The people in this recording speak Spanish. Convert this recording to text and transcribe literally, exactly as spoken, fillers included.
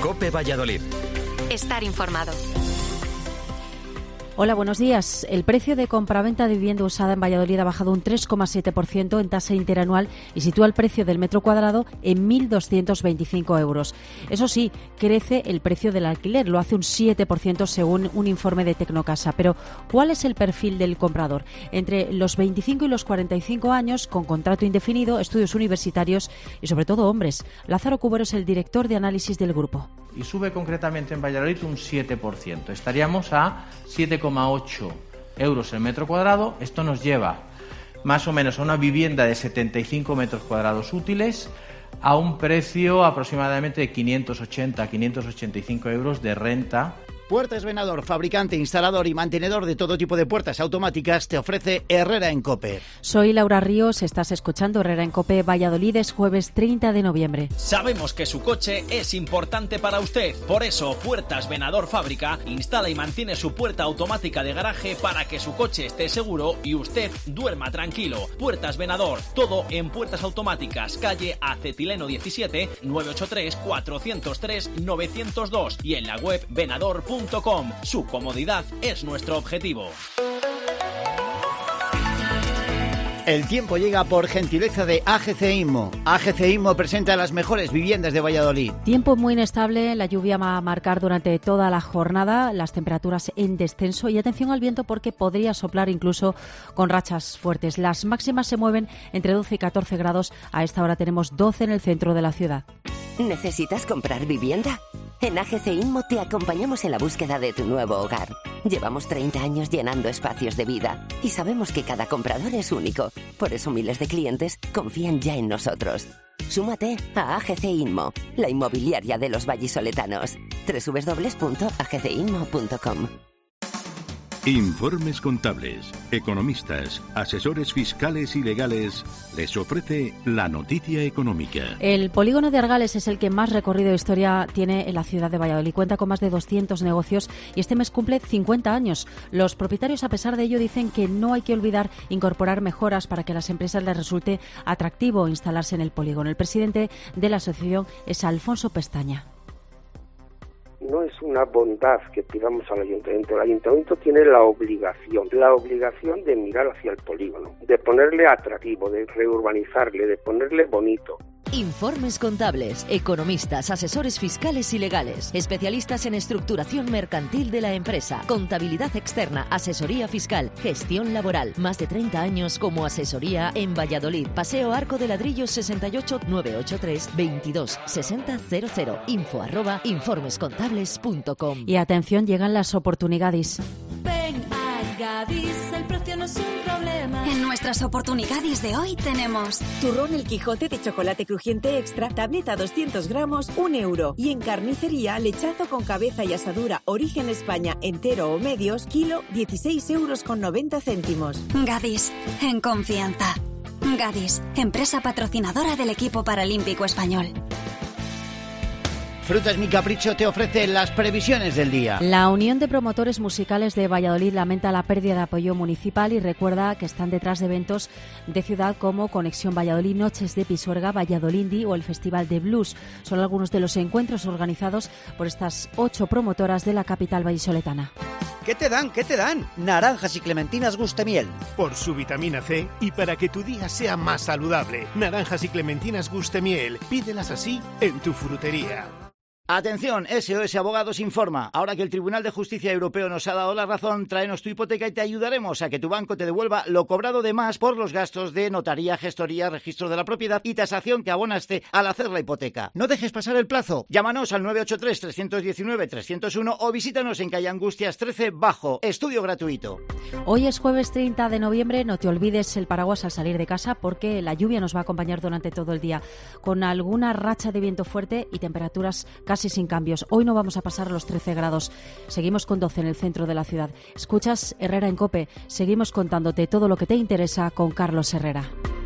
COPE Valladolid. Estar informado. Hola, buenos días. El precio de compraventa de vivienda usada en Valladolid ha bajado un tres coma siete por ciento en tasa interanual y sitúa el precio del metro cuadrado en mil doscientos veinticinco euros. Eso sí, crece el precio del alquiler, lo hace un siete por ciento según un informe de Tecnocasa. Pero, ¿cuál es el perfil del comprador? Entre los veinticinco y los cuarenta y cinco años, con contrato indefinido, estudios universitarios y sobre todo hombres. Lázaro Cubero es el director de análisis del grupo. Y sube concretamente en Valladolid un siete por ciento. Estaríamos a siete coma ocho euros el metro cuadrado. Esto nos lleva más o menos a una vivienda de setenta y cinco metros cuadrados útiles a un precio aproximadamente de quinientos ochenta a quinientos ochenta y cinco euros de renta. Puertas Venador, fabricante, instalador y mantenedor de todo tipo de puertas automáticas, te ofrece Herrera en COPE. Soy Laura Ríos, estás escuchando Herrera en COPE Valladolid, es jueves treinta de noviembre. Sabemos que su coche es importante para usted, por eso Puertas Venador Fábrica instala y mantiene su puerta automática de garaje para que su coche esté seguro y usted duerma tranquilo. Puertas Venador, todo en puertas automáticas, calle Acetileno diecisiete, nueve ocho tres, cuatro cero tres, nueve cero dos y en la web venador punto com. Su comodidad es nuestro objetivo. El tiempo llega por gentileza de A G C Inmo. A G C Inmo presenta las mejores viviendas de Valladolid. Tiempo muy inestable, la lluvia va a marcar durante toda la jornada, las temperaturas en descenso y atención al viento porque podría soplar incluso con rachas fuertes. Las máximas se mueven entre doce y catorce grados, a esta hora tenemos doce en el centro de la ciudad. ¿Necesitas comprar vivienda? En A G C Inmo te acompañamos en la búsqueda de tu nuevo hogar. Llevamos treinta años llenando espacios de vida y sabemos que cada comprador es único. Por eso miles de clientes confían ya en nosotros. Súmate a A G C Inmo, la inmobiliaria de los vallisoletanos. doble u doble u doble u punto a g c inmo punto com. Informes contables, economistas, asesores fiscales y legales les ofrece la noticia económica. El polígono de Argales es el que más recorrido de historia tiene en la ciudad de Valladolid. Cuenta con más de doscientos negocios y este mes cumple cincuenta años. Los propietarios, a pesar de ello, dicen que no hay que olvidar incorporar mejoras para que a las empresas les resulte atractivo instalarse en el polígono. El presidente de la asociación es Alfonso Pestaña. No es una bondad que pidamos al ayuntamiento. El ayuntamiento tiene la obligación, la obligación de mirar hacia el polígono, de ponerle atractivo, de reurbanizarle, de ponerle bonito. Informes contables, economistas, asesores fiscales y legales, especialistas en estructuración mercantil de la empresa, contabilidad externa, asesoría fiscal, gestión laboral. Más de treinta años como asesoría en Valladolid. Paseo Arco de Ladrillos sesenta y ocho, nueve ocho tres, veintidós sesenta cero cero. Info arroba informes contables punto com. Y atención, llegan las oportunidades. Ven a Gadis, el precio no es un problema. En nuestras oportunidades de hoy tenemos turrón El Quijote de chocolate crujiente extra, tableta doscientos gramos, un euro. Y en carnicería, lechazo con cabeza y asadura Origen España entero o medios, kilo, dieciséis euros con noventa céntimos. Gadis, en confianza. Gadis, empresa patrocinadora del equipo paralímpico español. Frutas Mi Capricho te ofrece las previsiones del día. La Unión de Promotores Musicales de Valladolid lamenta la pérdida de apoyo municipal y recuerda que están detrás de eventos de ciudad como Conexión Valladolid, Noches de Pisuerga, Valladolindi o el Festival de Blues. Son algunos de los encuentros organizados por estas ocho promotoras de la capital vallisoletana. ¿Qué te dan? ¿Qué te dan? Naranjas y clementinas Gustemiel. Por su vitamina C y para que tu día sea más saludable. Naranjas y clementinas Gustemiel. Pídelas así en tu frutería. Atención, S O S Abogados informa. Ahora que el Tribunal de Justicia Europeo nos ha dado la razón, tráenos tu hipoteca y te ayudaremos a que tu banco te devuelva lo cobrado de más por los gastos de notaría, gestoría, registro de la propiedad y tasación que abonaste al hacer la hipoteca. No dejes pasar el plazo. Llámanos al nueve ocho tres, tres uno nueve, tres cero uno o visítanos en calle Angustias trece Bajo. Estudio gratuito. Hoy es jueves treinta de noviembre. No te olvides el paraguas al salir de casa porque la lluvia nos va a acompañar durante todo el día con alguna racha de viento fuerte y temperaturas casi sin cambios. Hoy no vamos a pasar los trece grados. Seguimos con doce en el centro de la ciudad. Escuchas Herrera en COPE. Seguimos contándote todo lo que te interesa con Carlos Herrera.